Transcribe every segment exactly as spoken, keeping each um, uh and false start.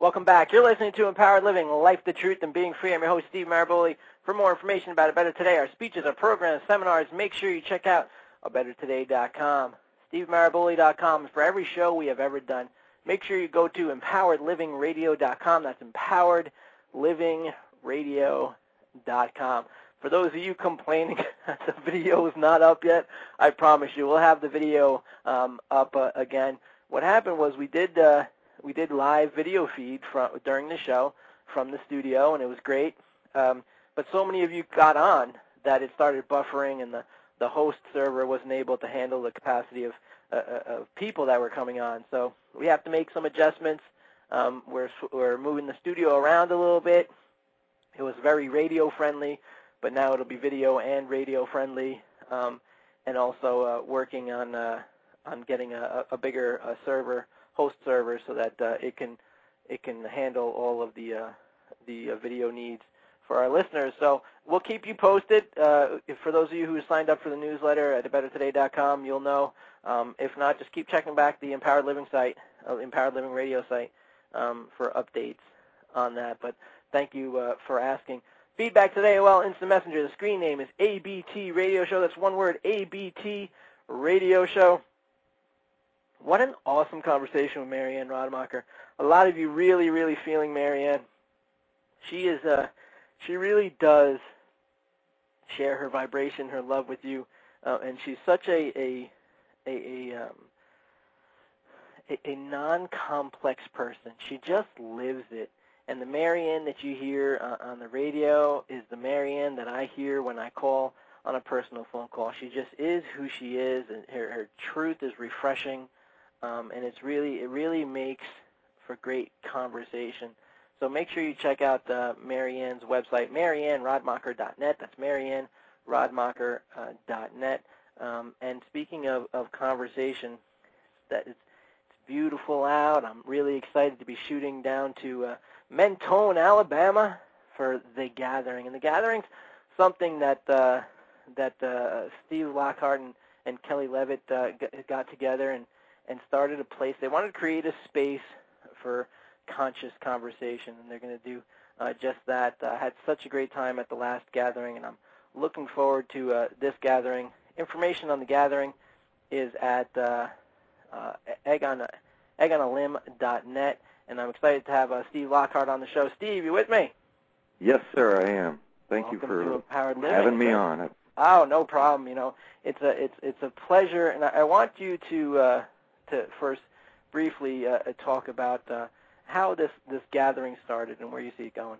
Welcome back. You're listening to Empowered Living, Life, the Truth, and Being Free. I'm your host, Steve Maraboli. For more information about A Better Today, our speeches, our programs, seminars, make sure you check out a better today dot com. steve maraboli dot com. For every show we have ever done, make sure you go to empowered living radio dot com. That's empowered living radio dot com. For those of you complaining that the video is not up yet, I promise you we'll have the video um, up uh, again. What happened was we did uh, we did live video feed from, during the show from the studio, and it was great. Um, but so many of you got on that it started buffering, and the, the host server wasn't able to handle the capacity of, uh, of people that were coming on. So we have to make some adjustments. Um, we're, we're moving the studio around a little bit. It was very radio-friendly, but now it'll be video and radio-friendly, um, and also uh, working on uh, on getting a, a bigger uh, server, host server, so that uh, it can it can handle all of the uh, the uh, video needs for our listeners. So we'll keep you posted. Uh, if for those of you who signed up for the newsletter at a better today dot com, you'll know. Um, if not, just keep checking back the Empowered Living site, uh, Empowered Living Radio site, um, for updates on that. But thank you uh, for asking. Feedback today, well, Instant Messenger. The screen name is A B T Radio Show. That's one word, A B T Radio Show. What an awesome conversation with Marianne Rademacher. A lot of you really, really feeling Marianne. She is, uh, she really does share her vibration, her love with you, uh, and she's such a a a, a, um, a, a non-complex person. She just lives it. And the Marianne that you hear uh, on the radio is the Marianne that I hear when I call on a personal phone call. She just is who she is, and her, her truth is refreshing. Um, and it's really, it really makes for great conversation. So make sure you check out uh, Marianne's website, marianne rademacher dot net. That's marianne rademacher dot net. Um, and speaking of, of conversation, that it's, it's beautiful out. I'm really excited to be shooting down to uh, Mentone, Alabama, for the Gathering. And the Gathering's something that uh, that uh, Steve Lockhart and, and Kelly Levitt uh, got together and and started a place. They wanted to create a space for conscious conversation, and they're going to do uh, just that. I uh, had such a great time at the last gathering, and I'm looking forward to uh, this gathering. Information on the gathering is at uh, uh, egg on a limb dot net, and I'm excited to have uh, Steve Lockhart on the show. Steve, you with me? Yes, sir, I am. Thank Welcome you for having having me on. Oh, no problem. You know, it's a it's it's a pleasure, and I, I want you to uh, to first briefly uh, talk about uh, how this, this gathering started and where you see it going.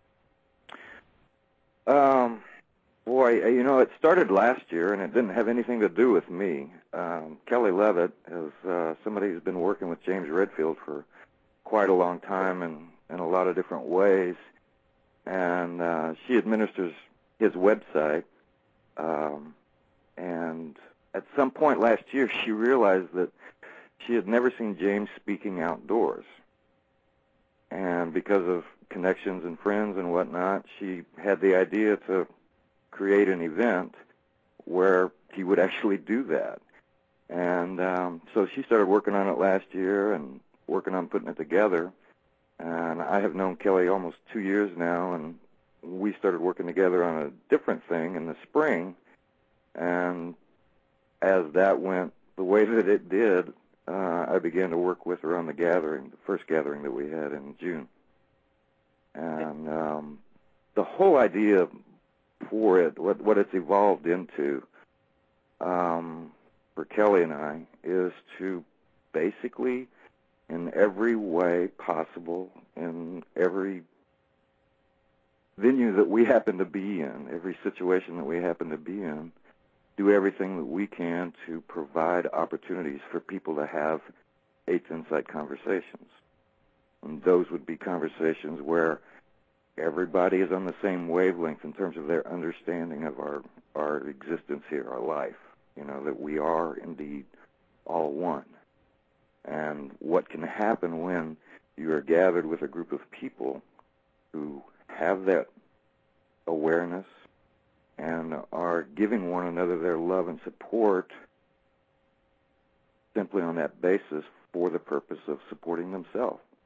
Um, boy, you know, it started last year, and it didn't have anything to do with me. Um, Kelly Levitt is uh, somebody who's been working with James Redfield for quite a long time and in a lot of different ways, and uh, she administers his website. Um, and at some point last year, she realized that she had never seen James speaking outdoors. And because of connections and friends and whatnot, she had the idea to create an event where he would actually do that. And um, so she started working on it last year and working on putting it together. And I have known Kelly almost two years now, and we started working together on a different thing in the spring. And as that went the way that it did, uh, I began to work with her on the gathering, the first gathering that we had in June. And um, the whole idea for it, what, what it's evolved into um, for Kelly and I, is to basically, in every way possible, in every venue that we happen to be in, every situation that we happen to be in, do everything that we can to provide opportunities for people to have Eighth Insight conversations. And those would be conversations where everybody is on the same wavelength in terms of their understanding of our, our existence here, our life, you know, that we are indeed all one. And what can happen when you are gathered with a group of people who have that awareness and are giving one another their love and support simply on that basis for the purpose of supporting themselves.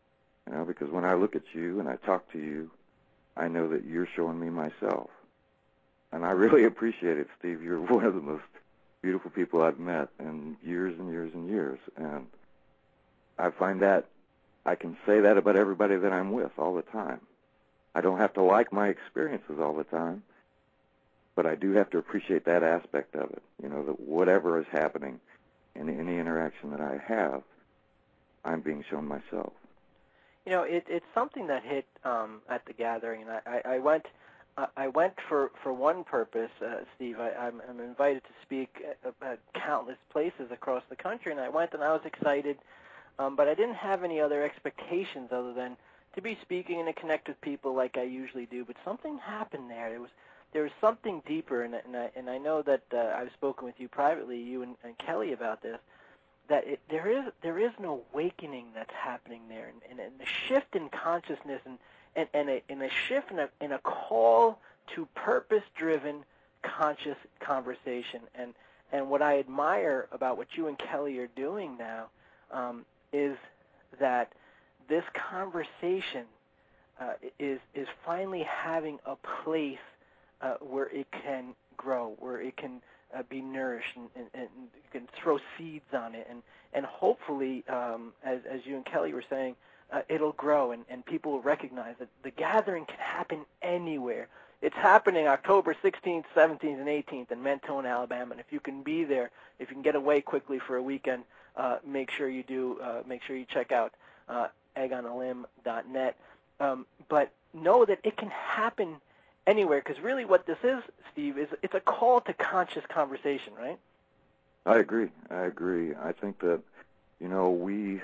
You know, because when I look at you and I talk to you, I know that you're showing me myself. And I really appreciate it, Steve. You're one of the most beautiful people I've met in years and years and years. And I find that I can say that about everybody that I'm with all the time. I don't have to like my experiences all the time, but I do have to appreciate that aspect of it. You know, that whatever is happening in any interaction that I have, I'm being shown myself. You know, it, it's something that hit um, at the gathering, and I, I, I went, uh, I went for, for one purpose, uh, Steve. I, I'm, I'm invited to speak at, at countless places across the country, and I went and I was excited, um, but I didn't have any other expectations other than to be speaking and to connect with people like I usually do. But something happened there. There was there was something deeper, and, and I and I know that uh, I've spoken with you privately, you and, and Kelly, about this. That it, there is there is an awakening that's happening there, and, and, and a shift in consciousness, and and, and, a, and a shift in a, in a call to purpose-driven, conscious conversation. And and what I admire about what you and Kelly are doing now um, is that this conversation uh, is is finally having a place uh, where it can grow, where it can Uh, be nourished, and, and, and you can throw seeds on it, and and hopefully, um, as as you and Kelly were saying, uh, it'll grow, and, and people will recognize that the gathering can happen anywhere. It's happening October sixteenth, seventeenth, and eighteenth in Mentone, Alabama. And if you can be there, if you can get away quickly for a weekend, uh, make sure you do. Uh, make sure you check out uh, egg on a limb dot net. Um, but know that it can happen anywhere, because really what this is, Steve, is it's a call to conscious conversation, right? I agree. I agree. I think that, you know, we,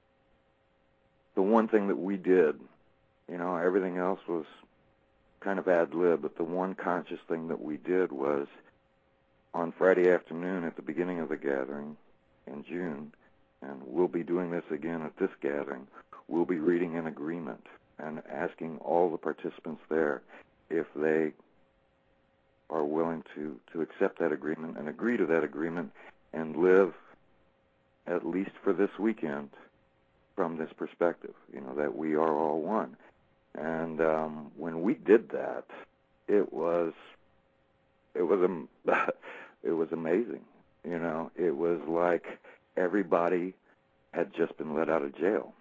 the one thing that we did, you know, everything else was kind of ad lib, but the one conscious thing that we did was on Friday afternoon at the beginning of the gathering in June, and we'll be doing this again at this gathering, we'll be reading an agreement and asking all the participants there if they are willing to, to accept that agreement and agree to that agreement and live, at least for this weekend, from this perspective, you know, that we are all one. And um, when we did that, it was it was um, it was amazing. You know, it was like everybody had just been let out of jail.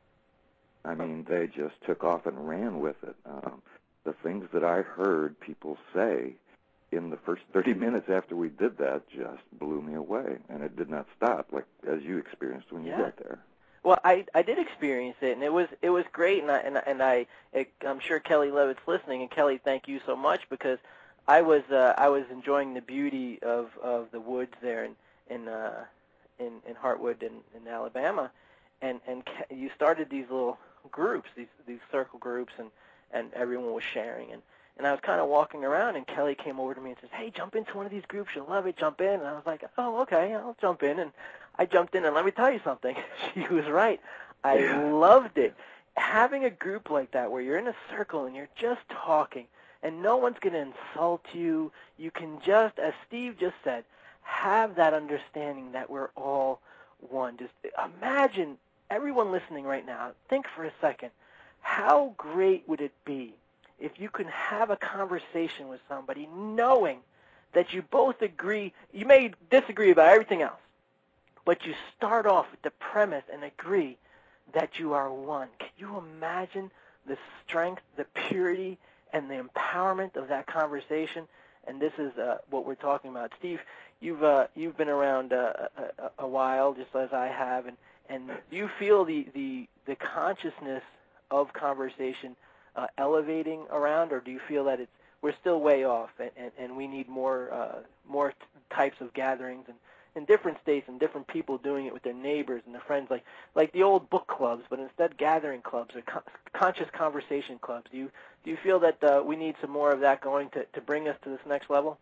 I mean, they just took off and ran with it. Um, the things that I heard people say in the first thirty minutes after we did that just blew me away, and it did not stop, like as you experienced when yeah. you got there. Well, I I did experience it, and it was it was great, and I and, and I it, I'm sure Kelly Levitt's listening, and Kelly, thank you so much, because I was uh, I was enjoying the beauty of, of the woods there in in uh, in, in Hartwood in, in Alabama, and and you started these little groups, these these circle groups, and and everyone was sharing, and, and I was kind of walking around, and Kelly came over to me and says, hey, jump into one of these groups, you'll love it, jump in. And I was like, oh, okay, I'll jump in, and I jumped in, and let me tell you something, she was right. I Yeah. loved it. Having a group like that where you're in a circle and you're just talking, and no one's going to insult you, you can just, as Steve just said, have that understanding that we're all one. Just imagine, everyone listening right now, think for a second, how great would it be if you could have a conversation with somebody knowing that you both agree, you may disagree about everything else, but you start off with the premise and agree that you are one. Can you imagine the strength, the purity, and the empowerment of that conversation? And this is uh, what we're talking about. Steve, you've uh, you've been around uh, a, a while, just as I have, and, and do you feel the, the, the consciousness of conversation uh, elevating around, or do you feel that it's we're still way off, and, and, and we need more uh, more t- types of gatherings and in different states and different people doing it with their neighbors and their friends, like like the old book clubs, but instead gathering clubs or con- conscious conversation clubs? Do you do you feel that uh, we need some more of that going to, to bring us to this next level?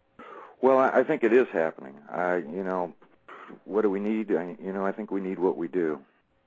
Well, I, I think it is happening. I, you know, what do we need? I, you know, I think we need what we do.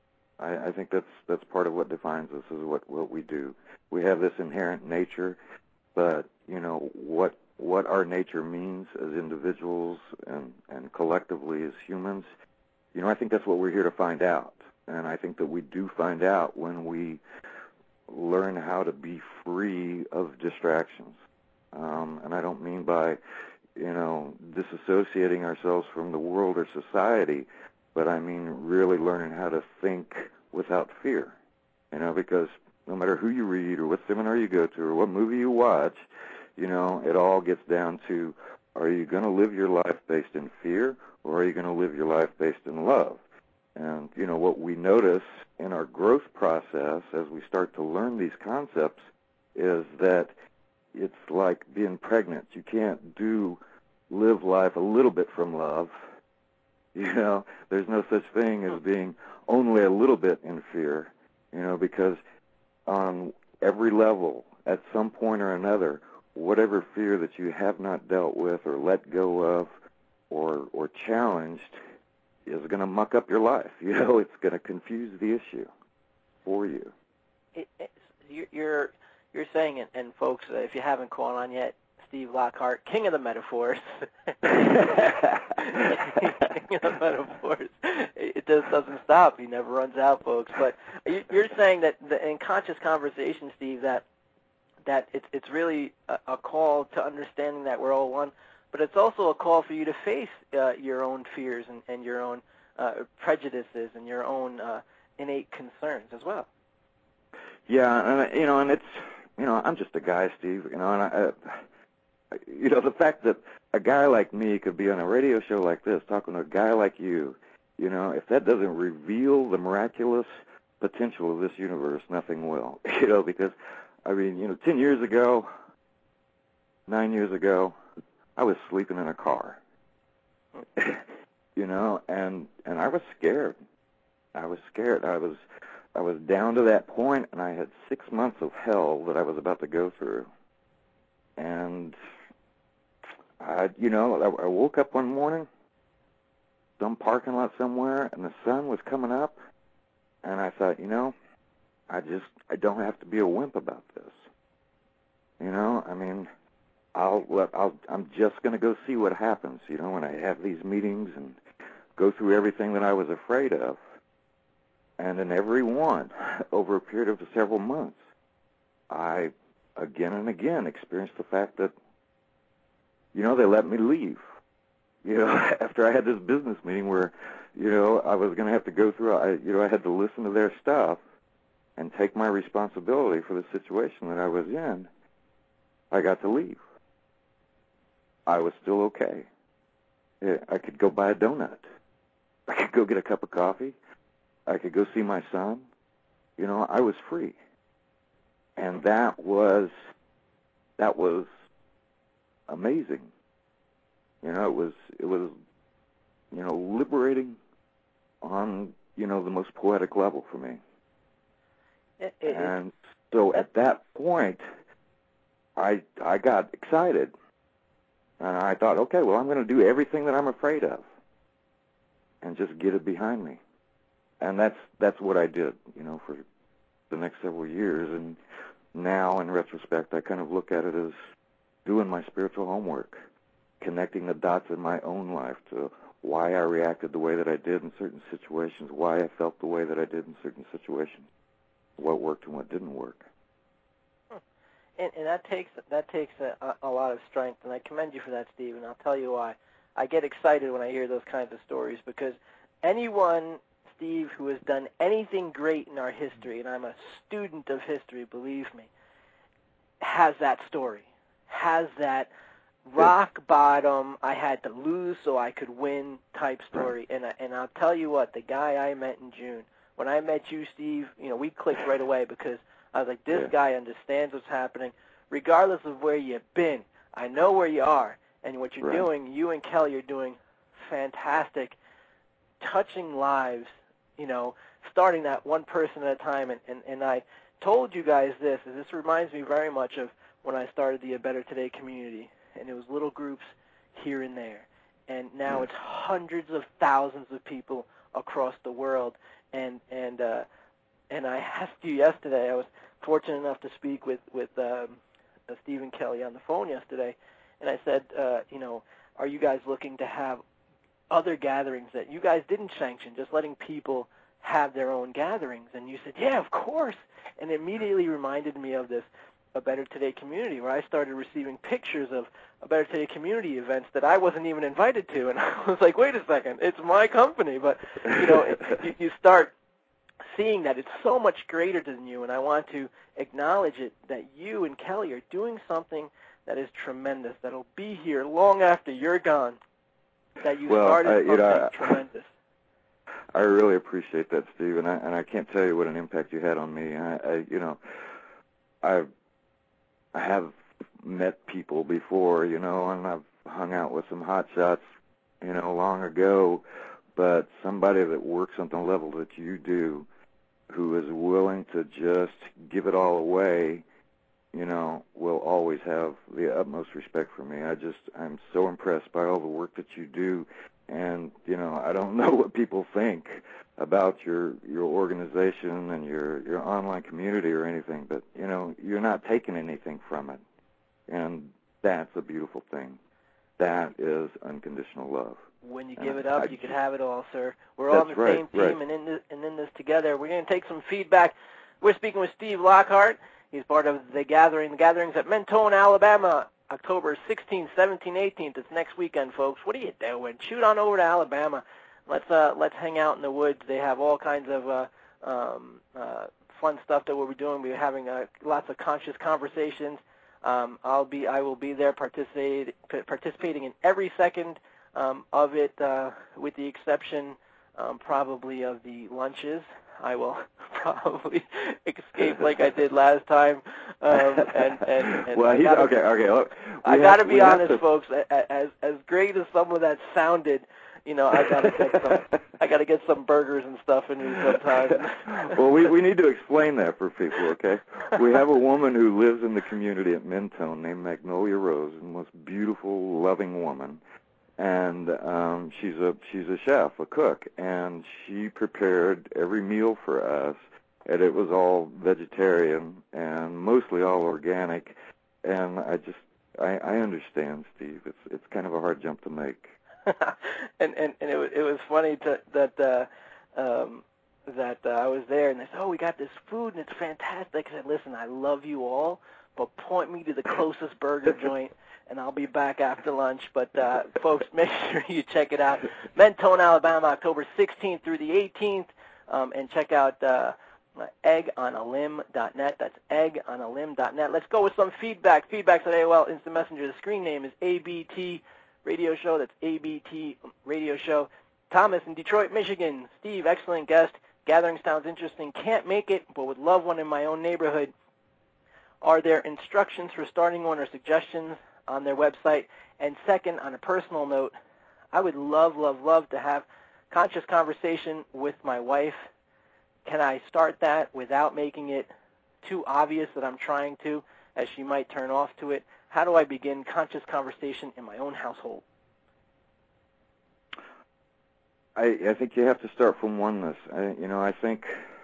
I, I think that's that's part of what defines us, is what, what we do. We have this inherent nature, but, you know, what what our nature means as individuals and, and collectively as humans, you know, I think that's what we're here to find out. And I think that we do find out when we learn how to be free of distractions. Um, and I don't mean by, you know, disassociating ourselves from the world or society, but I mean really learning how to think without fear. You know, because no matter who you read or what seminar you go to or what movie you watch, you know, it all gets down to, are you going to live your life based in fear, or are you going to live your life based in love? And, you know, what we notice in our growth process as we start to learn these concepts is that it's like being pregnant. You can't do live life a little bit from love. You know, there's no such thing as being only a little bit in fear, you know, because on every level, at some point or another, whatever fear that you have not dealt with or let go of or or challenged is going to muck up your life. You know, it's going to confuse the issue for you. It, it, you're you're saying it, and folks, uh, if you haven't caught on yet, Steve Lockhart, king of the metaphors. King of the metaphors. It just doesn't stop. He never runs out, folks. But you're saying that the, in conscious conversation, Steve, that that it's it's really a, a call to understanding that we're all one, but it's also a call for you to face uh, your own fears and, and your own uh, prejudices and your own uh, innate concerns as well. Yeah, and you know, and it's you know, I'm just a guy, Steve. You know, and I, I, you know, the fact that a guy like me could be on a radio show like this talking to a guy like you, you know, if that doesn't reveal the miraculous potential of this universe, nothing will. You know, because I mean, you know, ten years ago, nine years ago, I was sleeping in a car. You know, and and I was scared. I was scared. I was I was down to that point, and I had six months of hell that I was about to go through. And I, you know, I, I woke up one morning, some parking lot somewhere, and the sun was coming up, and I thought, you know, I just I don't have to be a wimp about this. You know, I mean, I'll let I'll I'm just going to go see what happens. You know, when I have these meetings and go through everything that I was afraid of. And in every one, over a period of several months, I again and again experienced the fact that, you know, they let me leave. You know, after I had this business meeting where, you know, I was going to have to go through, I, you know, I had to listen to their stuff and take my responsibility for the situation that I was in. I got to leave. I was still okay. Yeah, I could go buy a donut. I could go get a cup of coffee. I could go see my son. You know, I was free. And that was, that was amazing. You know, it was, it was, you know, liberating on, you know, the most poetic level for me. It, it, and so at that point, I, I got excited. And I thought, okay, well, I'm going to do everything that I'm afraid of and just get it behind me. And that's that's what I did, you know, for the next several years. And now, in retrospect, I kind of look at it as doing my spiritual homework, connecting the dots in my own life to why I reacted the way that I did in certain situations, why I felt the way that I did in certain situations, what worked and what didn't work. And, and that takes that takes a, a lot of strength, and I commend you for that, Steve, and I'll tell you why. I get excited when I hear those kinds of stories because anyone, Steve, who has done anything great in our history, and I'm a student of history, believe me, has that story, has that rock bottom, I had to lose so I could win type story. And, I, and I'll tell you what, the guy I met in June, when I met you, Steve, you know, we clicked right away because I was like, this yeah. guy understands what's happening. Regardless of where you've been, I know where you are. And what you're right. doing, you and Kelly are doing fantastic, touching lives, you know, starting that one person at a time. And, and, and I told you guys this, and this reminds me very much of when I started the A Better Today community. And it was little groups here and there. And now yeah. it's hundreds of thousands of people across the world. And and uh, and I asked you yesterday, I was fortunate enough to speak with, with um, uh, Stephen Kelly on the phone yesterday, and I said, uh, you know, are you guys looking to have other gatherings that you guys didn't sanction, just letting people have their own gatherings? And you said, yeah, of course. And it immediately reminded me of this A Better Today community, where I started receiving pictures of A Better Today community events that I wasn't even invited to. And I was like, wait a second, it's my company. But, you know, it, you, you start seeing that it's so much greater than you, and I want to acknowledge it, that you and Kelly are doing something that is tremendous, that'll be here long after you're gone, that you well, started I, you something know, tremendous. I really appreciate that, Steve, and I, and I can't tell you what an impact you had on me. I, I you know, I I have met people before, you know, and I've hung out with some hot shots, you know, long ago, but somebody that works on the level that you do, who is willing to just give it all away, you know, will always have the utmost respect for me. I just, I'm so impressed by all the work that you do. And, you know, I don't know what people think about your your organization and your, your online community or anything, but, you know, you're not taking anything from it. And that's a beautiful thing. That is unconditional love. When you give it up, I, you can have it all, sir. We're all on the right, same team right. and in this, and in this together. We're going to take some feedback. We're speaking with Steve Lockhart. He's part of the gathering, the gatherings at Mentone, Alabama, October sixteenth, seventeenth, eighteenth. It's next weekend, folks. What are you doing? Shoot on over to Alabama. Let's uh, let's hang out in the woods. They have all kinds of uh, um, uh, fun stuff that we'll be doing. We're having uh, lots of conscious conversations. Um, I'll be I will be there participate, participating in every second um, of it, uh, with the exception um, probably of the lunches. I will probably escape like I did last time. Um, and, and, and well, I he's, gotta, okay, okay. Look, I got to have, be honest, to... folks. As as great as some of that sounded, you know, I gotta get some. I gotta get some burgers and stuff in me sometime. Well, we we need to explain that for people, okay? We have a woman who lives in the community at Mentone named Magnolia Rose, the most beautiful, loving woman, and um, she's a she's a chef, a cook, and she prepared every meal for us, and it was all vegetarian and mostly all organic, and I just I, I understand, Steve. It's it's kind of a hard jump to make. and and and it was it was funny to, that uh, um, that uh, I was there, and they said, "Oh, we got this food, and it's fantastic." I said, "Listen, I love you all, but point me to the closest burger joint, and I'll be back after lunch." But uh, folks, make sure you check it out. Mentone, Alabama, October sixteenth through the eighteenth, um, and check out uh, egg on a limb dot net. That's egg on a limb dot net. Let's go with some feedback. Feedback's at A O L Instant Messenger. The screen name is A B T Radio Show. That's A B T Radio Show. Thomas in Detroit, Michigan. Steve, excellent guest. Gathering sounds interesting. Can't make it, but would love one in my own neighborhood. Are there instructions for starting one or suggestions on their website? And second, on a personal note, I would love, love, love to have conscious conversation with my wife. Can I start that without making it too obvious that I'm trying to, as she might turn off to it? How do I begin conscious conversation in my own household? I, I think you have to start from oneness. I, you know, I think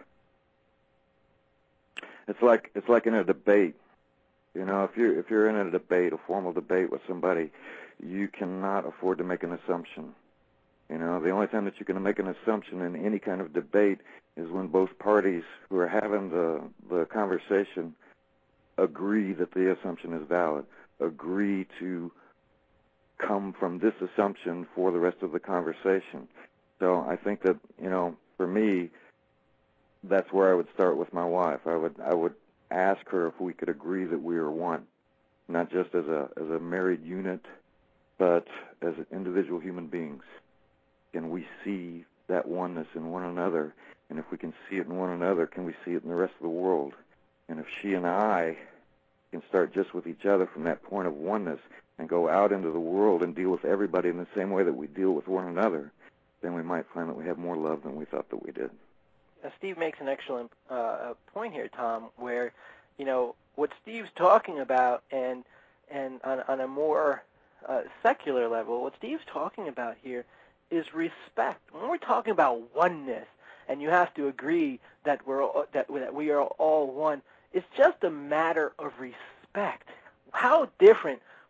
it's like it's like in a debate. You know, if you're if you're in a debate, a formal debate with somebody, you cannot afford to make an assumption. You know, the only time that you can make an assumption in any kind of debate is when both parties who are having the the conversation agree that the assumption is valid, agree to come from this assumption for the rest of the conversation. So I think that, you know, for me, that's where I would start with my wife. I would I would ask her if we could agree that we are one, not just as a as a married unit, but as individual human beings. Can we see that oneness in one another? And if we can see it in one another, can we see it in the rest of the world? And if she and I can start just with each other from that point of oneness and go out into the world and deal with everybody in the same way that we deal with one another, then we might find that we have more love than we thought that we did. Now, Steve makes an excellent uh, point here, Tom, where, you know, what Steve's talking about, and and on, on a more uh, secular level, what Steve's talking about here is respect. When we're talking about oneness, and you have to agree that we're all, that that we are all one, it's just a matter of respect. How different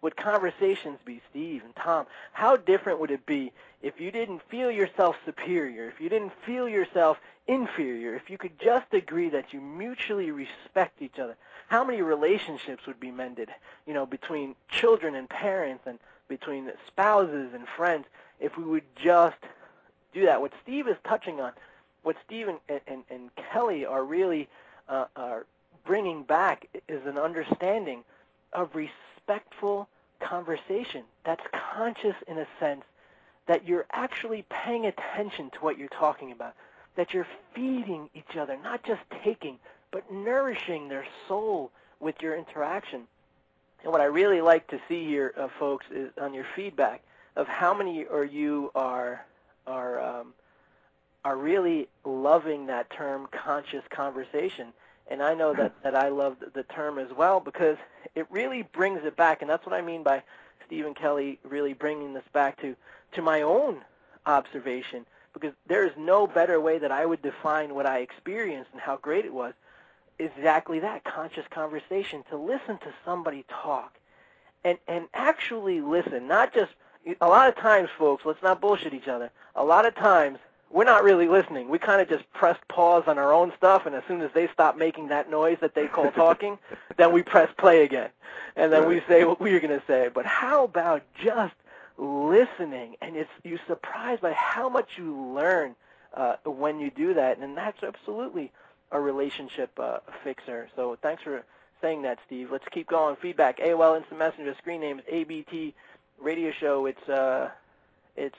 would conversations be, Steve and Tom? How different would it be if you didn't feel yourself superior, if you didn't feel yourself inferior, if you could just agree that you mutually respect each other? How many relationships would be mended, you know, between children and parents and between spouses and friends if we would just do that? What Steve is touching on, what Steve and, and, and Kelly are really uh, are bringing back is an understanding of respectful conversation that's conscious in a sense that you're actually paying attention to what you're talking about, that you're feeding each other, not just taking, but nourishing their soul with your interaction. And what I really like to see here, uh, folks, is on your feedback of how many or you are are um, are really loving that term conscious conversation. And I know that, that I love the term as well because it really brings it back, and that's what I mean by Steve and Kelly really bringing this back to, to my own observation, because there is no better way that I would define what I experienced and how great it was, exactly that, conscious conversation, to listen to somebody talk and, and actually listen, not just, a lot of times, folks, let's not bullshit each other, a lot of times we're not really listening. We kind of just press pause on our own stuff, and as soon as they stop making that noise that they call talking, then we press play again. And then right. we say what we're going to say. But how about just listening? And it's you're surprised by how much you learn uh, when you do that, and that's absolutely a relationship uh, fixer. So thanks for saying that, Steve. Let's keep going. Feedback, A O L Instant Messenger, screen name is A B T Radio Show. It's, uh, it's,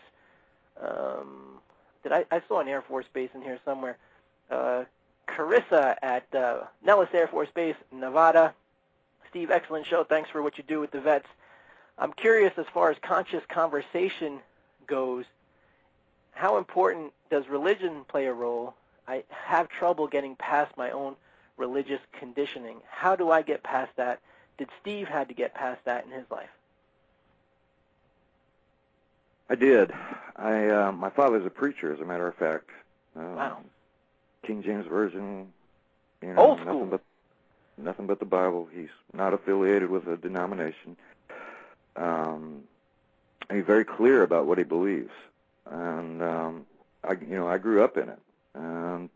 um... I, I saw an Air Force Base in here somewhere. Uh, Carissa at uh, Nellis Air Force Base, Nevada. Steve, excellent show. Thanks for what you do with the vets. I'm curious, as far as conscious conversation goes, how important does religion play a role? I have trouble getting past my own religious conditioning. How do I get past that? Did Steve have to get past that in his life? I did. I uh, my father's a preacher, as a matter of fact. Um, wow. King James Version. You know, Old school. Nothing but, nothing but the Bible. He's not affiliated with a denomination. Um, he's very clear about what he believes, and um, I, you know, I grew up in it, and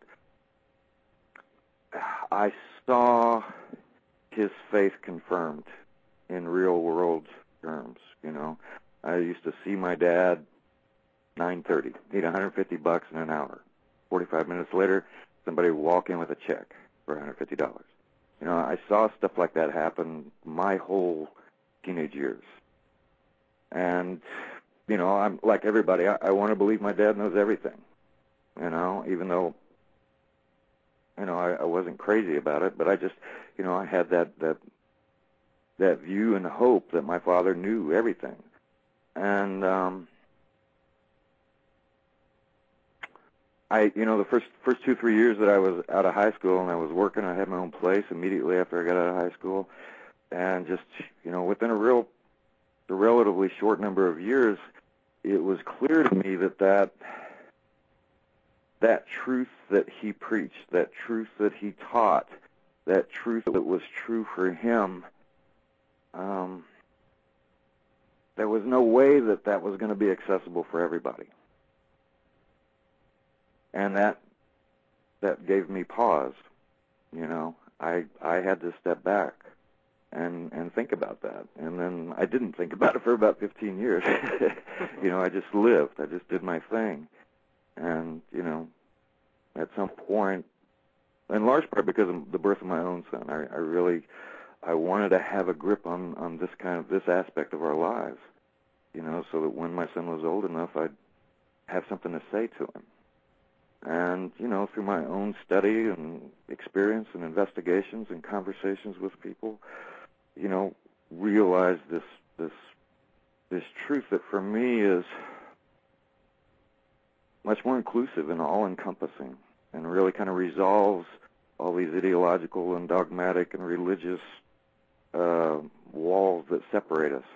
I saw his faith confirmed in real world terms. You know. I used to see my dad nine thirty, need one hundred fifty bucks in an hour. forty-five minutes later, somebody would walk in with a check for one hundred fifty dollars. You know, I saw stuff like that happen my whole teenage years. And, you know, I'm like everybody, I, I want to believe my dad knows everything, you know, even though, you know, I, I wasn't crazy about it, but I just, you know, I had that, that, that view and hope that my father knew everything. And um, I, you know, the first first two three years that I was out of high school and I was working, I had my own place immediately after I got out of high school, and just, you know, within a real, a relatively short number of years, it was clear to me that that that truth that he preached, that truth that he taught, that truth that was true for him. Um, There was no way that that was going to be accessible for everybody. And that that gave me pause. You know, I I had to step back and and think about that. And then I didn't think about it for about fifteen years. You know, I just lived. I just did my thing. And, you know, at some point, in large part because of the birth of my own son, I, I really I wanted to have a grip on, on this kind of this aspect of our lives, you know, so that when my son was old enough, I'd have something to say to him. And, you know, through my own study and experience and investigations and conversations with people, you know, realized this this this truth that for me is much more inclusive and all-encompassing, and really kind of resolves all these ideological and dogmatic and religious uh, walls that separate us.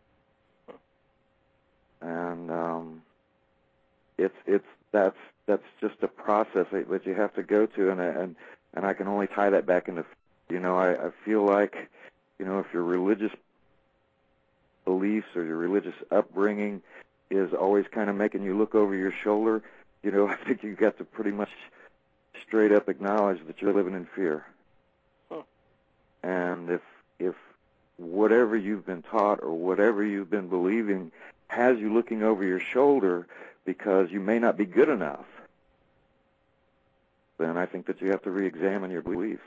And um, it's it's that's that's just a process that you have to go to, and and and I can only tie that back into, you know, I, I feel like, you know, if you're religious beliefs or your religious upbringing is always kind of making you look over your shoulder, you know, I think you've got to pretty much straight up acknowledge that you're living in fear. Hmm. And if if whatever you've been taught or whatever you've been believing has you looking over your shoulder because you may not be good enough, then I think that you have to re-examine your beliefs.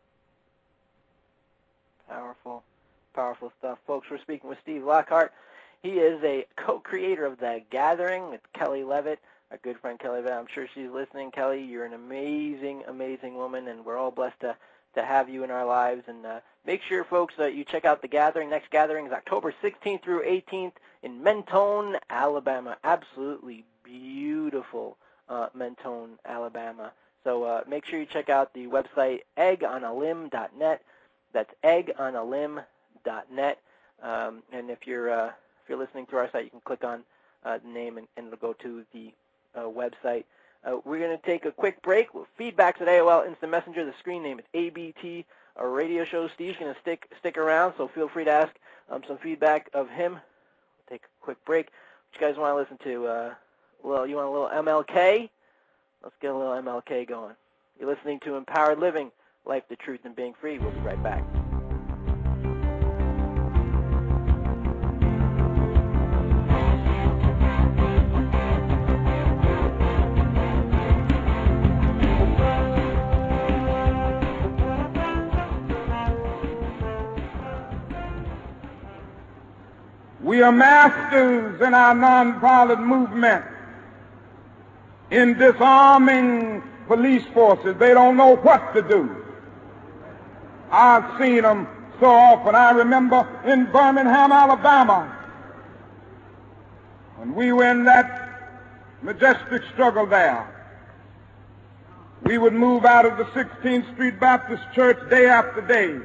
Powerful, powerful stuff. Folks, we're speaking with Steve Lockhart. He is a co-creator of The Gathering with Kelly Levitt, our good friend Kelly Levitt. I'm sure she's listening. Kelly, you're an amazing, amazing woman, and we're all blessed to, to have you in our lives. And uh, make sure, folks, that you check out The Gathering. Next gathering is October sixteenth through eighteenth in Mentone, Alabama. Absolutely beautiful uh, Mentone, Alabama. So uh, make sure you check out the website egg on a limb dot net. That's egg on a limb dot net. Um, and if you're uh, if you're listening through our site, you can click on uh, the name and, and it'll go to the uh, website. Uh, we're going to take a quick break. With feedbacks at A O L Instant Messenger. The screen name is A B T, a radio show. Steve's going to stick stick around, so feel free to ask um, some feedback of him. We'll take a quick break. What you guys want to listen to? Uh, well, you want a little M L K? Let's get a little M L K going. You're listening to Empowered Living, Life, the Truth, and Being Free. We'll be right back. We are masters in our nonviolent movement in disarming police forces. They don't know what to do. I've seen them so often. I remember in Birmingham, Alabama, when we were in that majestic struggle there, we would move out of the sixteenth Street Baptist Church day after day.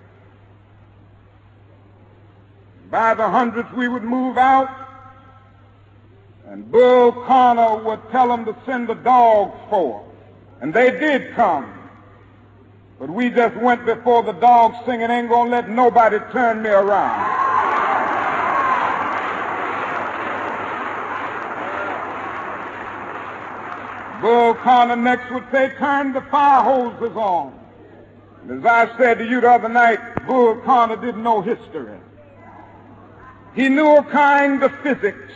By the hundreds we would move out, and Bull Connor would tell them to send the dogs for us. And they did come. But we just went before the dogs singing, ain't gonna let nobody turn me around. Bull Connor next would say, turn the fire hoses on. And as I said to you the other night, Bull Connor didn't know history. He knew a kind of physics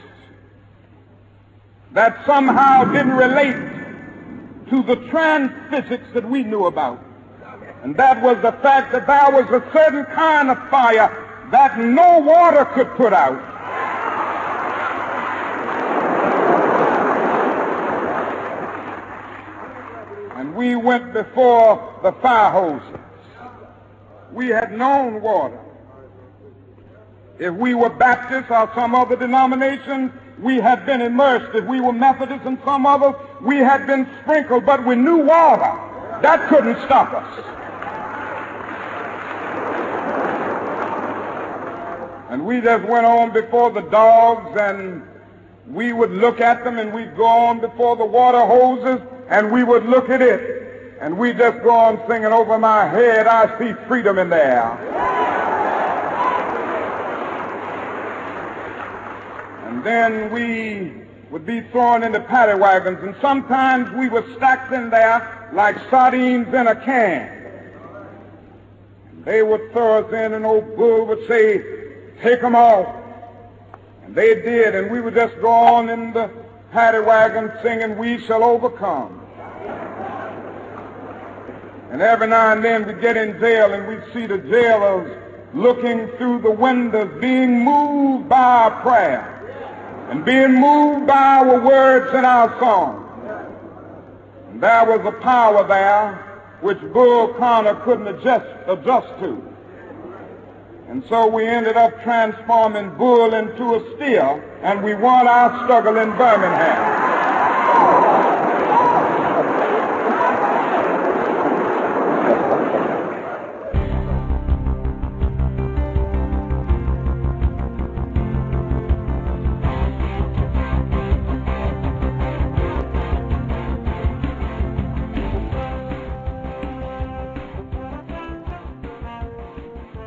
that somehow didn't relate to the transphysics that we knew about. And that was the fact that there was a certain kind of fire that no water could put out. And we went before the fire hoses. We had known water. If we were Baptists or some other denomination, we had been immersed. If we were Methodists and some others, we had been sprinkled. But we knew water. That couldn't stop us. And we just went on before the dogs, and we would look at them, and we'd go on before the water hoses, and we would look at it. And we just go on singing, over my head I see freedom in the air. And then we would be thrown into paddy wagons, and sometimes we were stacked in there like sardines in a can. And they would throw us in, and old Bull would say, take them off. And they did, and we would just go on in the paddy wagon singing, we shall overcome. And every now and then we'd get in jail, and we'd see the jailers looking through the windows, being moved by our prayer and being moved by our words and our song. And there was a power there which Bull Connor couldn't adjust, adjust to. And so we ended up transforming Bull into a steer, and we won our struggle in Birmingham.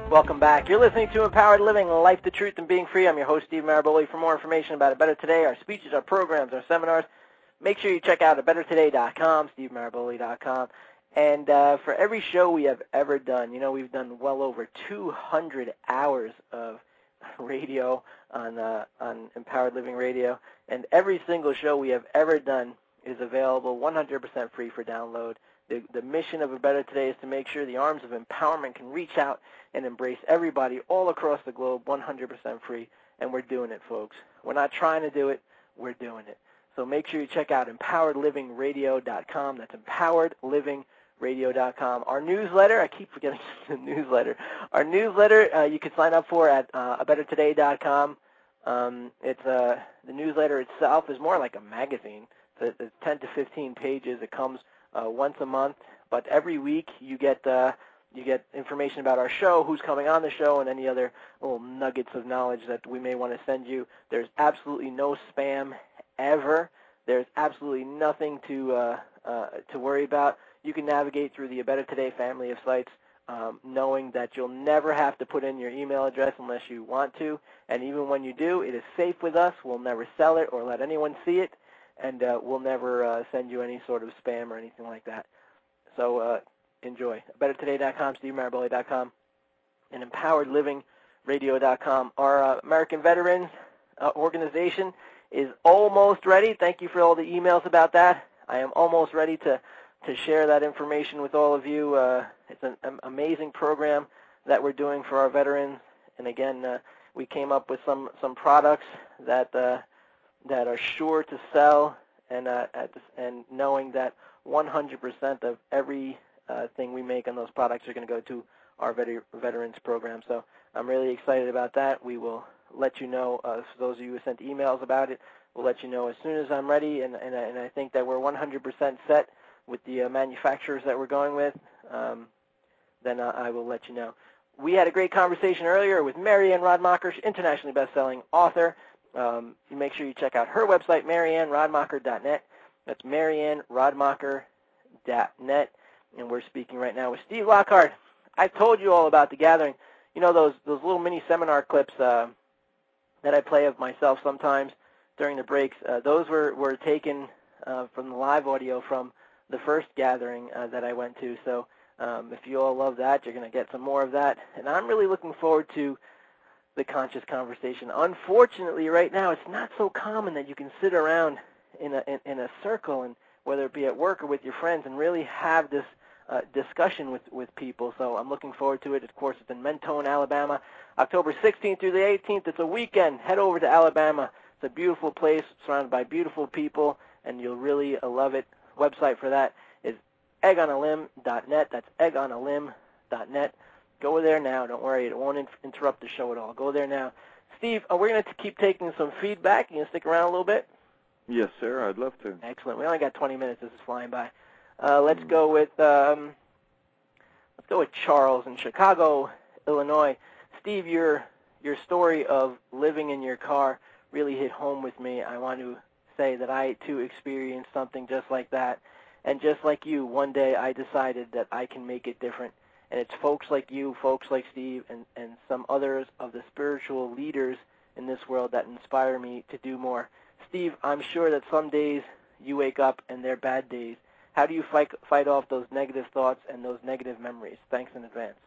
Welcome back. You're listening to Empowered Living, Life, the Truth, and Being Free. I'm your host, Steve Maraboli. For more information about A Better Today, our speeches, our programs, our seminars, make sure you check out a better today dot com, steve maraboli dot com. And uh, for every show we have ever done, you know, we've done well over two hundred hours of radio on uh, on Empowered Living Radio, and every single show we have ever done is available one hundred percent free for download. The, the mission of A Better Today is to make sure the arms of empowerment can reach out and embrace everybody all across the globe one hundred percent free, and we're doing it, folks. We're not trying to do it, we're doing it. So make sure you check out empowered living radio dot com. That's empowered living radio dot com. Our newsletter, I keep forgetting the newsletter. Our newsletter uh, you can sign up for at uh, a better today dot com. Um, it's uh, the newsletter itself is more like a magazine. It's, it's ten to fifteen pages. It comes uh, once a month, but every week you get uh, you get information about our show, who's coming on the show, and any other little nuggets of knowledge that we may want to send you. There's absolutely no spam ever. There's absolutely nothing to uh, uh, to worry about. You can navigate through the A Better Today family of sites, um, knowing that you'll never have to put in your email address unless you want to. And even when you do, it is safe with us. We'll never sell it or let anyone see it, and uh, we'll never uh, send you any sort of spam or anything like that. So uh, enjoy. a better today dot com, steve maraboli dot com, and empowered living radio dot com. Our uh, American Veterans uh, organization is almost ready. Thank you for all the emails about that. I am almost ready to, to share that information with all of you. Uh, it's an, an amazing program that we're doing for our veterans. And again, uh, we came up with some, some products that uh, that are sure to sell, and uh, at this, and knowing that one hundred percent of every uh, thing we make on those products are going to go to our vet- veterans program. So I'm really excited about that. We will let you know, uh, for those of you who sent emails about it, we'll let you know as soon as I'm ready, and, and, and I think that we're one hundred percent set with the uh, manufacturers that we're going with. Um, then uh, I will let you know. We had a great conversation earlier with Marianne Radmacher, internationally best-selling author. Um, you make sure you check out her website, marianne radmacher dot net. That's marianne radmacher dot net. And we're speaking right now with Steve Lockhart. I told you all about the gathering. You know those those little mini seminar clips uh, that I play of myself sometimes during the breaks. Uh, those were were taken uh, from the live audio from the first gathering uh, that I went to. So um, if you all love that, you're going to get some more of that. And I'm really looking forward to the conscious conversation. Unfortunately, right now, it's not so common that you can sit around in a in, in a circle, and whether it be at work or with your friends, and really have this uh, discussion with, with people. So I'm looking forward to it. Of course, it's in Mentone, Alabama, October sixteenth through the eighteenth. It's a weekend. Head over to Alabama. It's a beautiful place, surrounded by beautiful people, and you'll really uh, love it. Website for that is egg on a limb dot net. That's egg on a limb dot net. Go there now. Don't worry. It won't in- interrupt the show at all. Go there now. Steve, uh, we're going to keep taking some feedback. You going to stick around a little bit? Yes, sir. I'd love to. Excellent. We only got twenty minutes. This is flying by. Uh, let's go with um, let's go with Charles in Chicago, Illinois. Steve, your your story of living in your car really hit home with me. I want to say that I too experienced something just like that, and just like you, one day I decided that I can make it different. And it's folks like you, folks like Steve, and, and some others of the spiritual leaders in this world that inspire me to do more. Steve, I'm sure that some days you wake up and they're bad days. How do you fight, fight off those negative thoughts and those negative memories? Thanks in advance.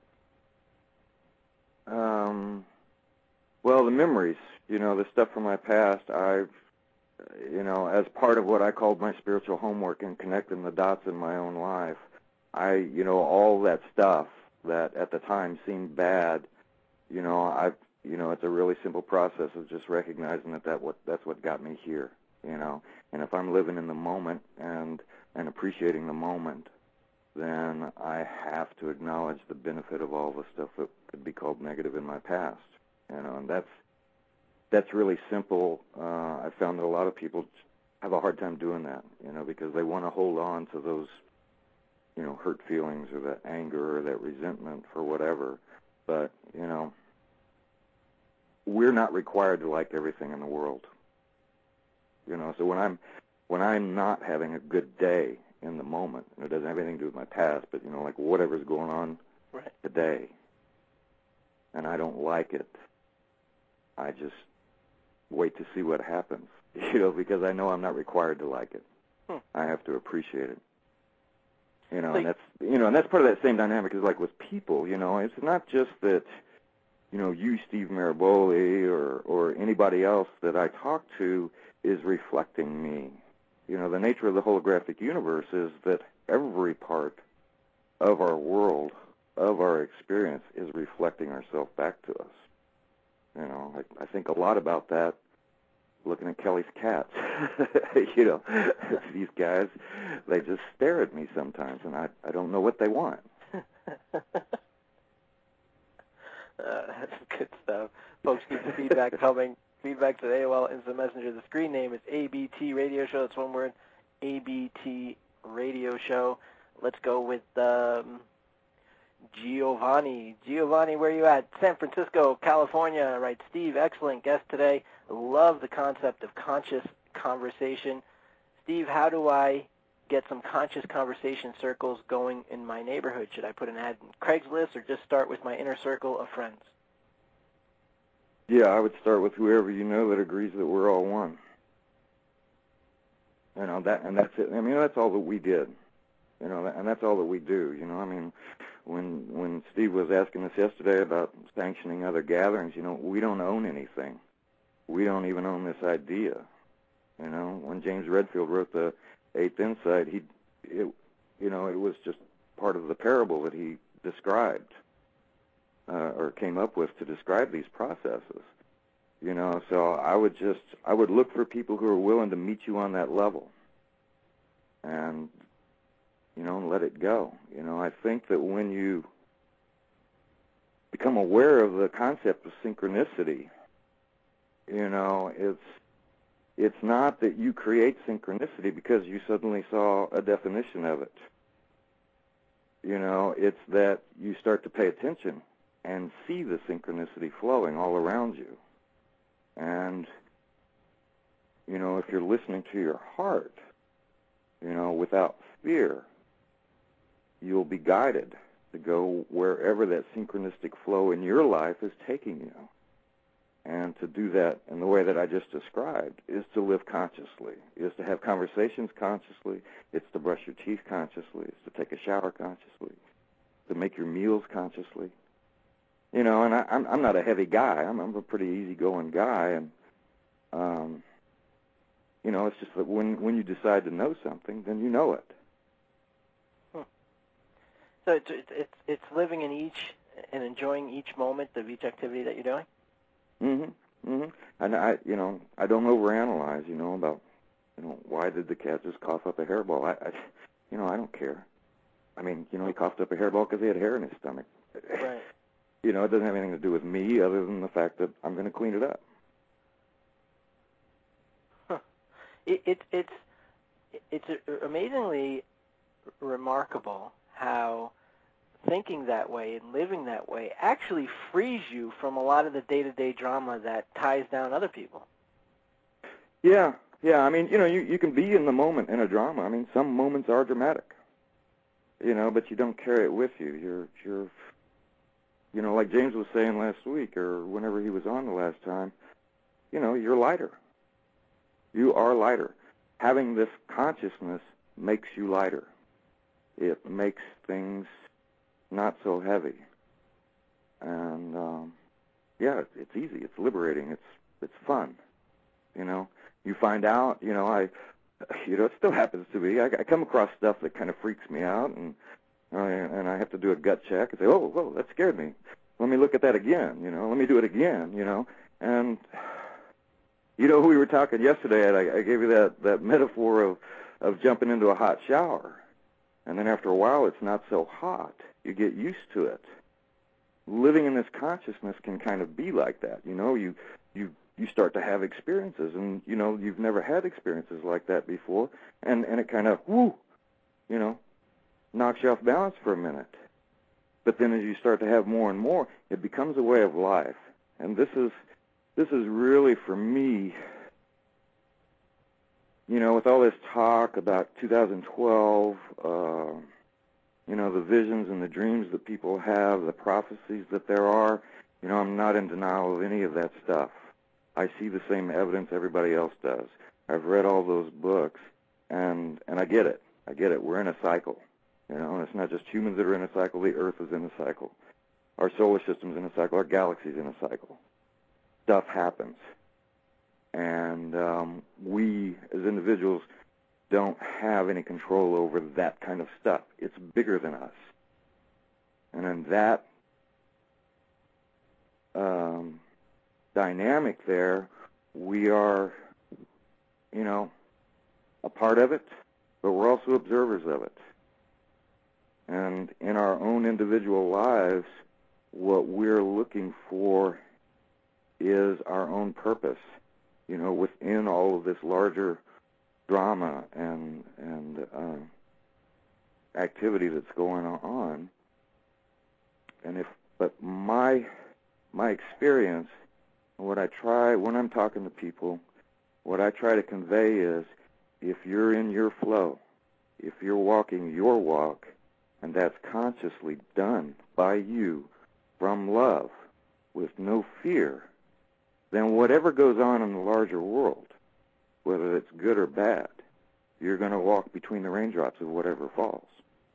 Um, well, the memories, you know, the stuff from my past, I've, you know, as part of what I called my spiritual homework and connecting the dots in my own life, I, you know, all that stuff that at the time seemed bad, you know, I, you know, it's a really simple process of just recognizing that, that what that's what got me here, you know. And if I'm living in the moment and and appreciating the moment, then I have to acknowledge the benefit of all the stuff that could be called negative in my past, you know. And that's that's really simple. Uh, I found that a lot of people have a hard time doing that, you know, because they want to hold on to those, you know, hurt feelings or that anger or that resentment for whatever. But, you know, we're not required to like everything in the world. You know, so when I'm when I'm not having a good day in the moment, and it doesn't have anything to do with my past, but, you know, like whatever's going on right. today, and I don't like it, I just wait to see what happens, you know, because I know I'm not required to like it. Hmm. I have to appreciate it. You know, and that's, you know, and that's part of that same dynamic is like with people, you know, it's not just that, you know, you, Steve Maraboli, or, or anybody else that I talk to is reflecting me. You know, the nature of the holographic universe is that every part of our world, of our experience, is reflecting ourselves back to us. You know, I, I think a lot about that looking at Kelly's cats. You know, these guys, they just stare at me sometimes, and I, I don't know what they want. Uh, that's good stuff. Folks, keep the feedback coming. Feedback to A O L Instant Messenger. The screen name is A B T Radio Show. That's one word, A B T Radio Show. Let's go with um, Giovanni. Giovanni, where are you at? San Francisco, California. Right, Steve, excellent guest today. Love the concept of conscious conversation. Steve, how do I get some conscious conversation circles going in my neighborhood? Should I put an ad in Craigslist or just start with my inner circle of friends? Yeah, I would start with whoever you know that agrees that we're all one. You know, that, and that's it. I mean, that's all that we did. You know, and that's all that we do. You know, I mean, when when Steve was asking us yesterday about sanctioning other gatherings, you know, we don't own anything. We don't even own this idea. You know, when James Redfield wrote the Eighth Insight, he, it, you know, it was just part of the parable that he described uh, or came up with to describe these processes. You know, so I would just, I would look for people who are willing to meet you on that level, and you know, and let it go. You know, I think that when you become aware of the concept of synchronicity, you know, it's it's not that you create synchronicity because you suddenly saw a definition of it. You know, it's that you start to pay attention and see the synchronicity flowing all around you. And, you know, if you're listening to your heart, you know, without fear, you'll be guided to go wherever that synchronistic flow in your life is taking you. And to do that in the way that I just described is to live consciously, is to have conversations consciously, it's to brush your teeth consciously, it's to take a shower consciously, to make your meals consciously. You know, and I, I'm, I'm not a heavy guy. I'm, I'm a pretty easygoing guy, and, um, you know, it's just that when, when you decide to know something, then you know it. Hmm. So it's, it's, it's living in each and enjoying each moment of each activity that you're doing? Mm-hmm. Mm-hmm. And I, you know, I don't overanalyze, you know, about, you know, why did the cat just cough up a hairball? I, I you know, I don't care. I mean, you know, he coughed up a hairball because he had hair in his stomach. Right. You know, it doesn't have anything to do with me other than the fact that I'm going to clean it up. Huh. It, it, it's it's amazingly remarkable how thinking that way and living that way actually frees you from a lot of the day-to-day drama that ties down other people. Yeah, yeah. I mean, you know, you, you can be in the moment in a drama. I mean, some moments are dramatic, you know, but you don't carry it with you. You're, you're, you know, like James was saying last week or whenever he was on the last time, you know, you're lighter. You are lighter. Having this consciousness makes you lighter. It makes things not so heavy. And, um, yeah, it's, it's easy. It's liberating. It's it's fun. You know, you find out, you know, I, you know, it still happens to me. I, I come across stuff that kind of freaks me out, and uh, and I have to do a gut check and say, oh, whoa, that scared me. Let me look at that again, you know. Let me do it again, you know. And, you know, we were talking yesterday, and I, I gave you that, that metaphor of, of jumping into a hot shower. And then after a while, it's not so hot. You get used to it. Living in this consciousness can kind of be like that. You know, you you you start to have experiences, and, you know, you've never had experiences like that before, and, and it kind of, whoo, you know, knocks you off balance for a minute. But then as you start to have more and more, it becomes a way of life. And this is this is really, for me, you know, with all this talk about two thousand twelve, uh, you know, the visions and the dreams that people have, the prophecies that there are, You know, I'm not in denial of any of that stuff. I see the same evidence everybody else does. I've read all those books, and and I get it. I get it. We're in a cycle. You know, and it's not just humans that are in a cycle. The Earth is in a cycle. Our solar system's in a cycle. Our galaxy's in a cycle. Stuff happens. And um, we, as individuals, don't have any control over that kind of stuff. It's bigger than us. And in that um, dynamic there, we are, you know, a part of it, but we're also observers of it. And in our own individual lives, what we're looking for is our own purpose, you know, within all of this larger drama and and uh, activity that's going on. And if, but my my experience, what I try when I'm talking to people, what I try to convey is, if you're in your flow, if you're walking your walk, and that's consciously done by you from love with no fear, then whatever goes on in the larger world, whether it's good or bad, you're going to walk between the raindrops of whatever falls.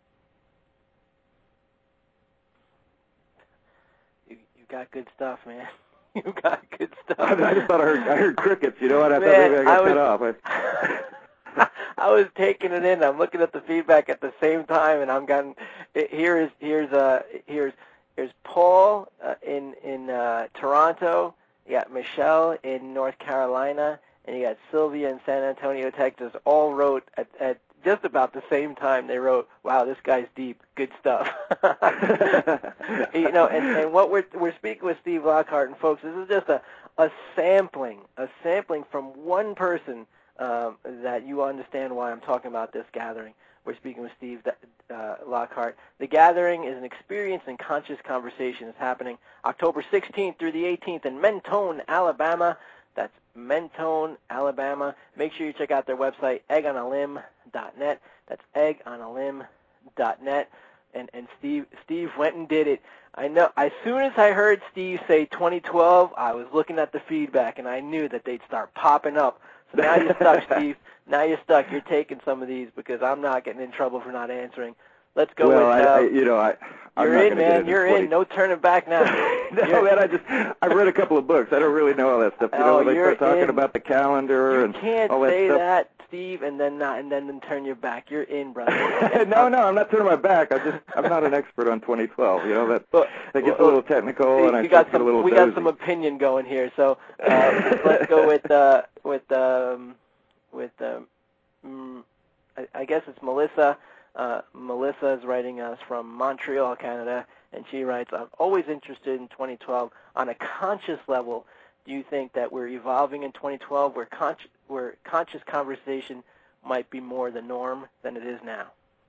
You, you got good stuff, man. You got good stuff. I just thought I heard, I heard crickets. You know what? I man, thought maybe I got I was, cut off. I, I was taking it in. I'm looking at the feedback at the same time, and I'm getting. Here is here's uh here's here's Paul uh, in in uh, Toronto. You got Michelle in North Carolina, and you got Sylvia in San Antonio, Texas. All wrote at, at just about the same time. They wrote, "Wow, this guy's deep. Good stuff." You know, and, and what we're we're speaking with Steve Lockhart, and folks, this is just a a sampling, a sampling from one person. Um, that you understand why I'm talking about this gathering. We're speaking with Steve uh, Lockhart. The gathering is an experience and conscious conversation. It's happening October sixteenth through the eighteenth in Mentone, Alabama. That's Mentone, Alabama. Make sure you check out their website, egg on a limb dot net. That's egg on a limb dot net. And and Steve Steve went and did it. I know. As soon as I heard Steve say twenty twelve, I was looking at the feedback, and I knew that they'd start popping up. So now you're stuck, Steve. Now you're stuck. You're taking some of these because I'm not getting in trouble for not answering. Let's go well, with. Uh, I, I, you know, I. I'm you're not in, man. You're twenty in. No turning back now. No, man. I just. I've read a couple of books. I don't really know all that stuff. You know, oh, when they you're start talking in. about the calendar you and can't all that say stuff. that, Steve, and then not, and then, then turn your back. You're in, brother. no, no, I'm not turning my back. I just. I'm not an expert on twenty twelve. You know that. Well, that gets well, a little technical, see, and I we got get some. a little We dozy. got some opinion going here. So uh, let's go with uh, with um, with um, mm, I, I guess it's Melissa. Uh, Melissa is writing us from Montreal, Canada, and she writes, I'm always interested in twenty twelve. On a conscious level, do you think that we're evolving in twenty twelve where, con- where conscious conversation might be more the norm than it is now?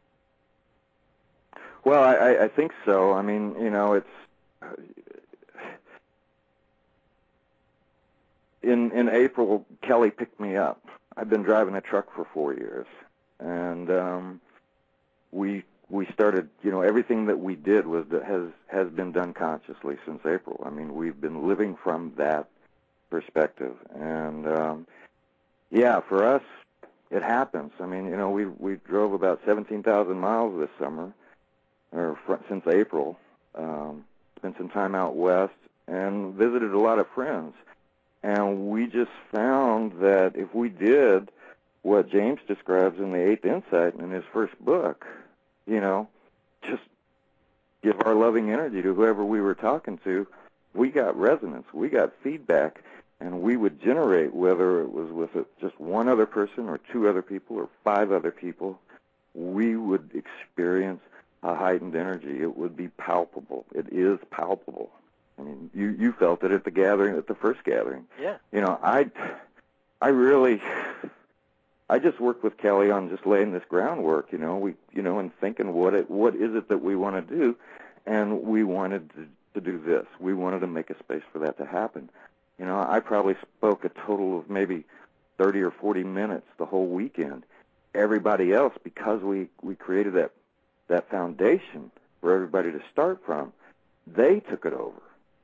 Well, I, I think so. I mean, you know, it's... In, in April, Kelly picked me up. I've been driving a truck for four years, and... Um, We we started, you know, everything that we did was that has has been done consciously since April. I mean, we've been living from that perspective, and um, yeah, for us, it happens. I mean, you know, we we drove about seventeen thousand miles this summer, or fr- since April. Um, spent some time out west and visited a lot of friends, and we just found that if we did what James describes in the Eighth Insight in his first book, you know, just give our loving energy to whoever we were talking to, we got resonance, we got feedback, and we would generate, whether it was with a, just one other person or two other people or five other people, we would experience a heightened energy. It would be palpable. It is palpable. I mean, you, you felt it at the gathering, at the first gathering. Yeah. You know, I, I really... I just worked with Kelly on just laying this groundwork, you know, we, you know, and thinking what it, what is it that we want to do, and we wanted to, to do this. We wanted to make a space for that to happen. You know, I probably spoke a total of maybe thirty or forty minutes the whole weekend. Everybody else, because we, we created that that foundation for everybody to start from, they took it over.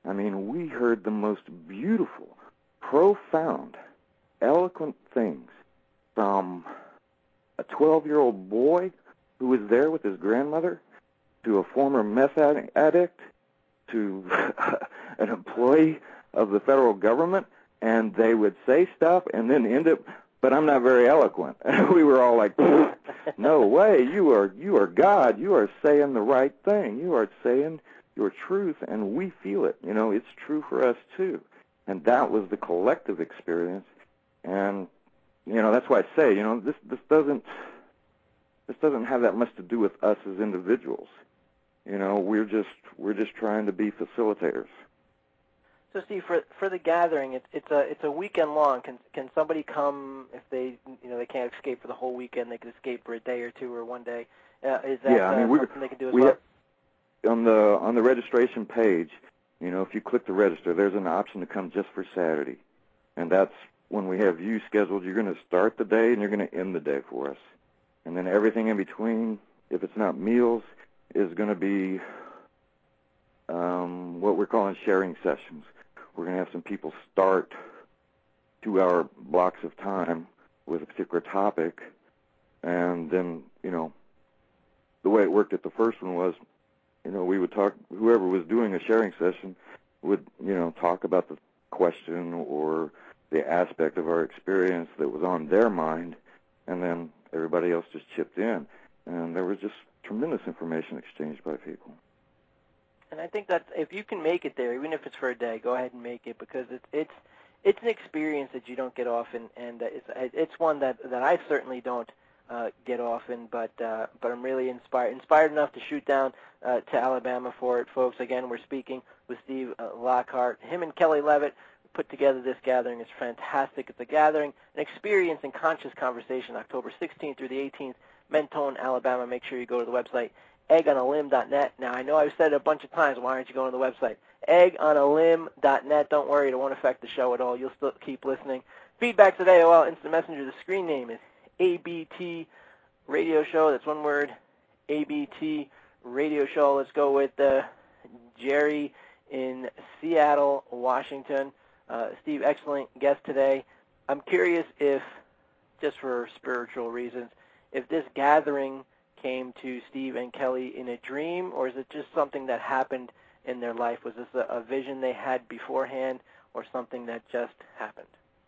I mean, we heard the most beautiful, profound, eloquent things from a twelve-year-old boy who was there with his grandmother, to a former meth addict, to an employee of the federal government, and they would say stuff and then end up, but I'm not very eloquent. And we were all like, no way, you are you are God. You are saying the right thing. You are saying your truth, and we feel it. You know, it's true for us too. And that was the collective experience. And, you know, that's why I say, you know, this this doesn't this doesn't have that much to do with us as individuals. You know, we're just we're just trying to be facilitators. So, Steve, for for the gathering, it's it's a it's a weekend long. Can can somebody come if they you know they can't escape for the whole weekend? They can escape for a day or two or one day. Uh, is that yeah, I mean, uh, we, something they can do as we well? Have, on the on the registration page, you know, if you click to register, there's an option to come just for Saturday, and that's when we have you scheduled. You're going to start the day and you're going to end the day for us, and then everything in between, if it's not meals, is going to be um, what we're calling sharing sessions. We're going to have some people start two-hour blocks of time with a particular topic, and then, you know, the way it worked at the first one was, you know, we would talk, whoever was doing a sharing session would, you know, talk about the question or the aspect of our experience that was on their mind, and then everybody else just chipped in. And there was just tremendous information exchanged by people. And I think that if you can make it there, even if it's for a day, go ahead and make it, because it's it's it's an experience that you don't get often, and it's it's one that that I certainly don't uh, get often. But uh, but I'm really inspired inspired enough to shoot down uh, to Alabama for it, folks. Again, we're speaking with Steve uh, Lockhart. Him and Kelly Levitt put together this gathering. It's fantastic. It's a gathering, an experience in conscious conversation, October sixteenth through the eighteenth, Mentone, Alabama. Make sure you go to the website, egg on a limb dot net. Now, I know I've said it a bunch of times. Why aren't you going to the website? egg on a limb dot net. Don't worry. It won't affect the show at all. You'll still keep listening. Feedback today, A O L Instant Messenger. The screen name is A B T Radio Show. That's one word, A B T Radio Show. Let's go with uh, Jerry in Seattle, Washington. Uh, Steve, excellent guest today. I'm curious if, just for spiritual reasons, if this gathering came to Steve and Kelly in a dream, or is it just something that happened in their life? Was this a, a vision they had beforehand, or something that just happened?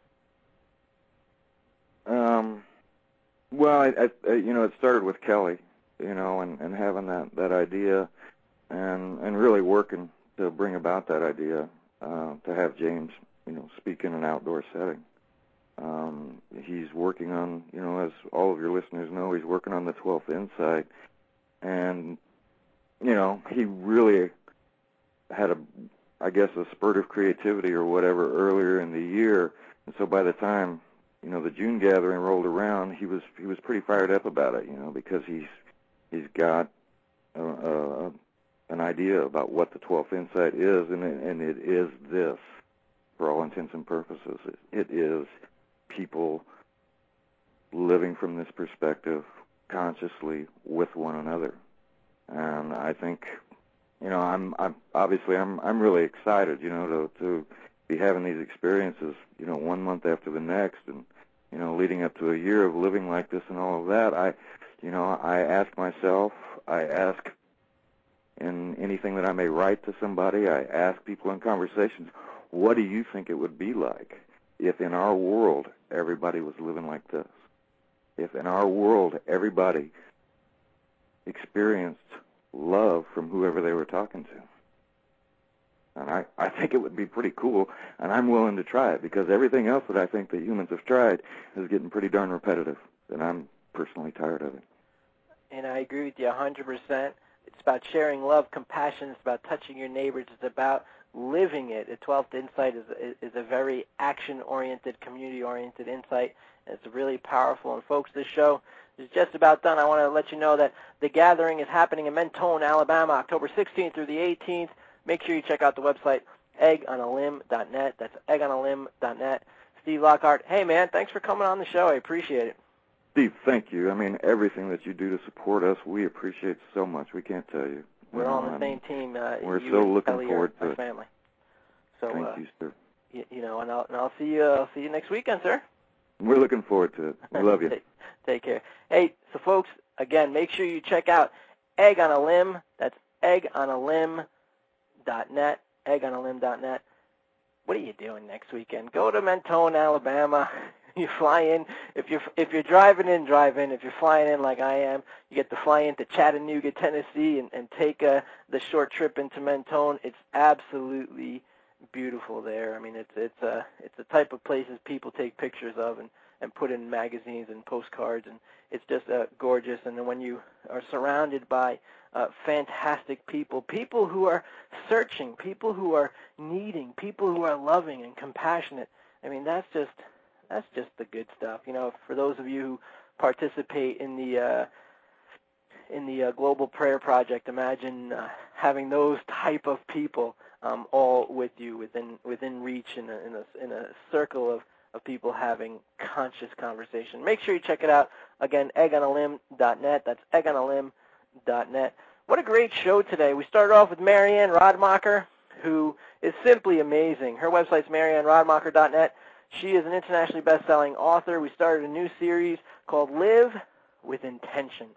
Um, well, I, I, you know, it started with Kelly, you know, and, and having that, that idea, and and really working to bring about that idea, uh, to have James, you know, speak in an outdoor setting. Um, he's working on, you know, as all of your listeners know, he's working on the twelfth Insight, and, you know, he really had a, I guess, a spurt of creativity or whatever earlier in the year, and so by the time, you know, the June gathering rolled around, he was he was pretty fired up about it, you know, because he's he's got a, a, an idea about what the twelfth Insight is, and it, and it is this, for all intents and purposes. It, it is people living from this perspective consciously with one another. And I think, you know, I'm, I'm obviously I'm I'm really excited, you know, to to be having these experiences, you know, one month after the next, and, you know, leading up to a year of living like this and all of that. I, you know, I ask myself, I ask in anything that I may write to somebody, I ask people in conversations, what do you think it would be like if in our world everybody was living like this? If in our world everybody experienced love from whoever they were talking to? And I, I think it would be pretty cool, and I'm willing to try it, because everything else that I think that humans have tried is getting pretty darn repetitive, and I'm personally tired of it. And I agree with you one hundred percent. It's about sharing love, compassion. It's about touching your neighbors. It's about living it. The twelfth Insight is, is a very action-oriented, community-oriented insight, and it's really powerful. And, folks, this show is just about done. I want to let you know that the gathering is happening in Mentone, Alabama, October sixteenth through the eighteenth. Make sure you check out the website, egg on a limb dot net. That's egg on a limb dot net. Steve Lockhart, hey, man, thanks for coming on the show. I appreciate it. Steve, thank you. I mean, everything that you do to support us, we appreciate so much. We can't tell you. We're you all know, on the same team. Uh, we're you so and looking Kelly forward are to it. family. So, Thank uh, you, sir. You, you know, and I'll and I'll see you. I'll see you next weekend, sir. We're looking forward to it. We love you. take, take care. Hey, so folks, again, make sure you check out Egg on a Limb. That's egg on a limb dot net. egg on a limb dot net. What are you doing next weekend? Go to Mentone, Alabama. You fly in. If you're if you're driving in, drive in. If you're flying in like I am, you get to fly into Chattanooga, Tennessee, and, and take uh, the short trip into Mentone. It's absolutely beautiful there. I mean, it's it's a uh, it's the type of places people take pictures of and, and put in magazines and postcards, and it's just uh, gorgeous. And then when you are surrounded by uh, fantastic people, people who are searching, people who are needing, people who are loving and compassionate, I mean, that's just that's just the good stuff. You know, for those of you who participate in the uh, in the uh, Global Prayer Project, imagine uh, having those type of people um, all with you within within reach in a, in a, in a circle of, of people having conscious conversation. Make sure you check it out. Again, egg on a limb dot net. That's egg on a limb dot net. What a great show today. We started off with Marianne Radmacher, who is simply amazing. Her website's marianne radmacher dot net. She is an internationally best-selling author. We started a new series called Live with Intention,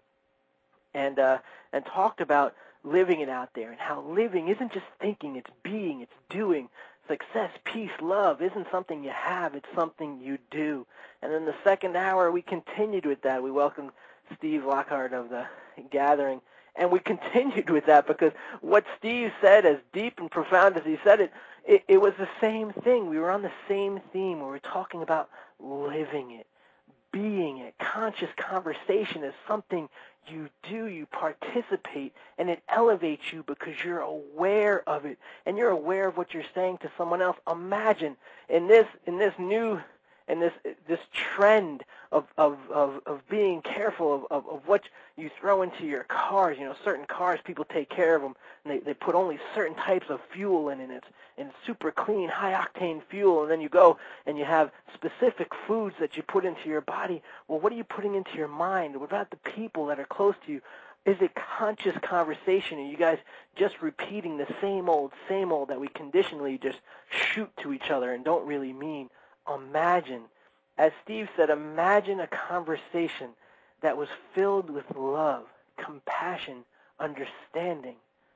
and uh, and talked about living it out there and how living isn't just thinking, it's being, it's doing. Success, peace, love isn't something you have, it's something you do. And in the second hour, we continued with that. We welcomed Steve Lockhart of the Gathering, and we continued with that because what Steve said, as deep and profound as he said it, it, it was the same thing. We were on the same theme. We were talking about living it, being it. Conscious conversation is something you do, you participate, and it elevates you because you're aware of it, and you're aware of what you're saying to someone else. Imagine in this in this new in this this trend of of of, of being careful of, of, of what you throw into your cars. You know, certain cars, people take care of them, and they, they put only certain types of fuel in, and it's and super clean, high-octane fuel, and then you go and you have specific foods that you put into your body. Well, what are you putting into your mind? What about the people that are close to you? Is it conscious conversation? Are you guys just repeating the same old, same old that we conditionally just shoot to each other and don't really mean? Imagine, as Steve said, imagine a conversation that was filled with love, compassion, understanding.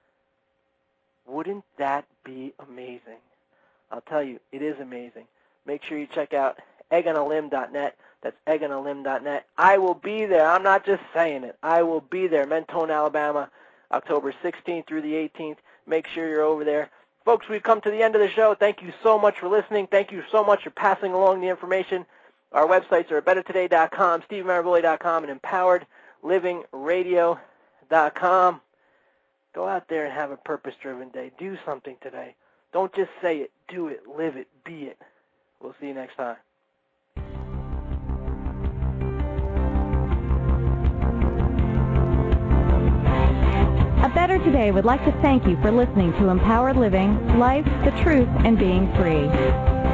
Wouldn't that be amazing? I'll tell you, it is amazing. Make sure you check out egg on a limb dot net. That's egg on a limb dot net. I will be there. I'm not just saying it. I will be there. Mentone, Alabama, October sixteenth through the eighteenth. Make sure you're over there. Folks, we've come to the end of the show. Thank you so much for listening. Thank you so much for passing along the information. Our websites are better today dot com, steve maraboli dot com, and empowered living radio dot com. Go out there and have a purpose-driven day. Do something today. Don't just say it. Do it. Live it. Be it. We'll see you next time. A Better Today would like to thank you for listening to Empowered Living, Life, the Truth, and Being Free.